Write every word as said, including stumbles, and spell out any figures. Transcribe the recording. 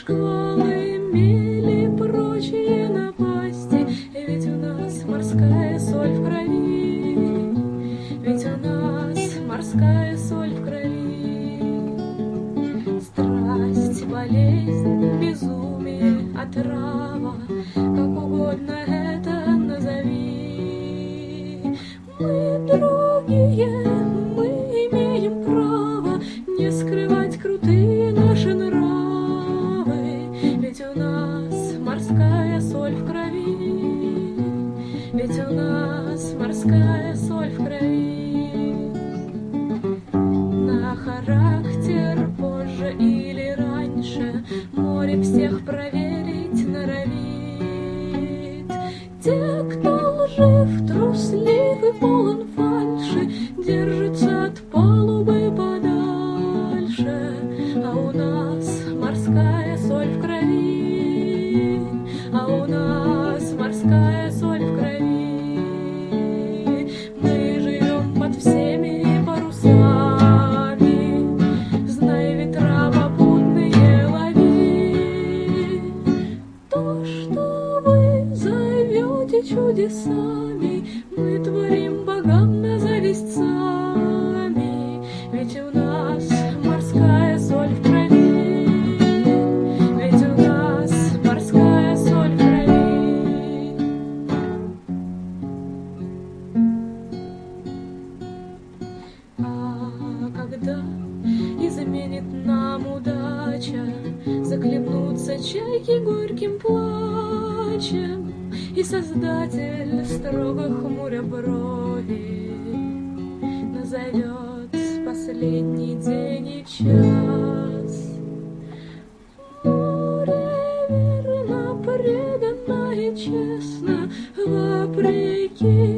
шквалы, мели, прочие напасти. Ведь у нас морская соль в крови, ведь у нас морская соль в крови. Страсть, болезнь, безумие, отрава, как угодно это назови. Мы другие, мы имеем право не скрывать крутые наши нравы. Ведь у нас морская соль в крови, ведь у нас морская соль в крови. На характер позже или раньше море всех проверить норовит. Те, кто лжив, труслив и полон фальши, держится от палубы подальше. А у нас морская соль в крови, а у нас морская соль в крови. Мы живем под всеми парусами, знай ветра попутные лови. То, что вы зовете чудесами, мы творим богам на зависть сами. Ведь у нас морская соль в крови, ведь у нас морская соль в крови. А когда изменит нам удача, захлебнутся чайки горьким плачем, и Создатель, строго хмуря брови, назовет последний день и час. Море верно, преданно и честно, вопреки